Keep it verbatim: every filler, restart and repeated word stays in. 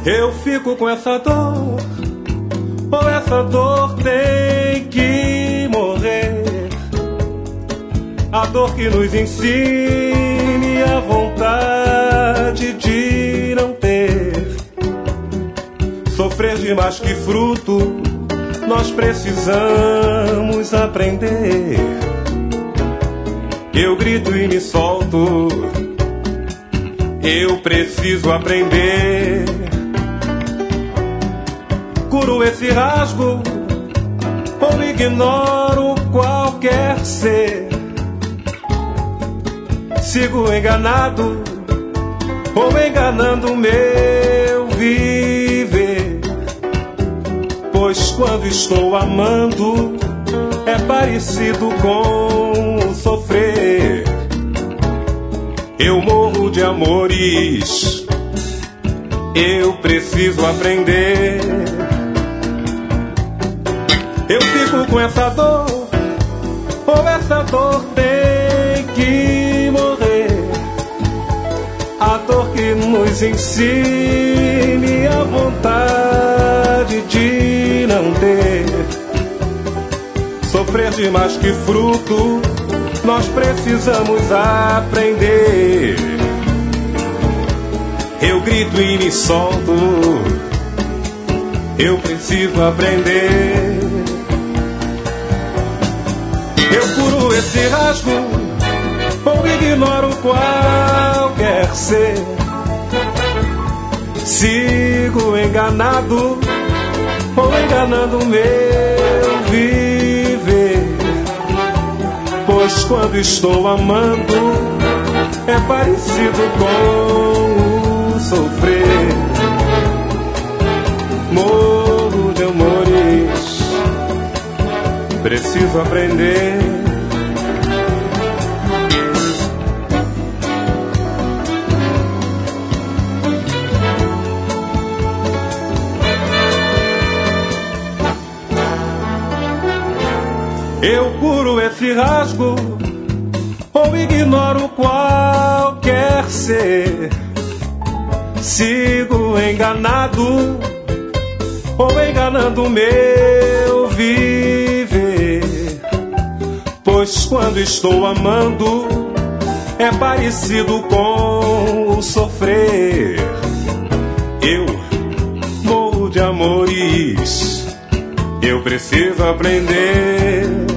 Eu fico com essa dor, ou essa dor tem que morrer. A dor que nos ensine a vontade de não ter. Sofrer de mais que fruto, nós precisamos aprender. Eu grito e me solto, eu preciso aprender. Curo esse rasgo, ou ignoro qualquer ser. Sigo enganado, ou enganando o meu viver. Pois quando estou amando, é parecido com sofrer. Eu morro de amores, eu preciso aprender. Eu fico com essa dor, ou essa dor tem que morrer. A dor que nos ensine a vontade de não ter. Sofrer de mais que fruto, nós precisamos aprender. Eu grito e me solto, eu preciso aprender. Eu curo esse rasgo, ou ignoro qualquer ser. Sigo enganado, ou enganando o meu viver. Pois quando estou amando, é parecido com o sofrer. Morro de amores, preciso aprender. Eu curo esse rasgo, ou ignoro qualquer ser. Sigo enganado, ou enganando o meu viver. Pois quando estou amando, é parecido com o sofrer. Eu morro de amores, eu preciso aprender.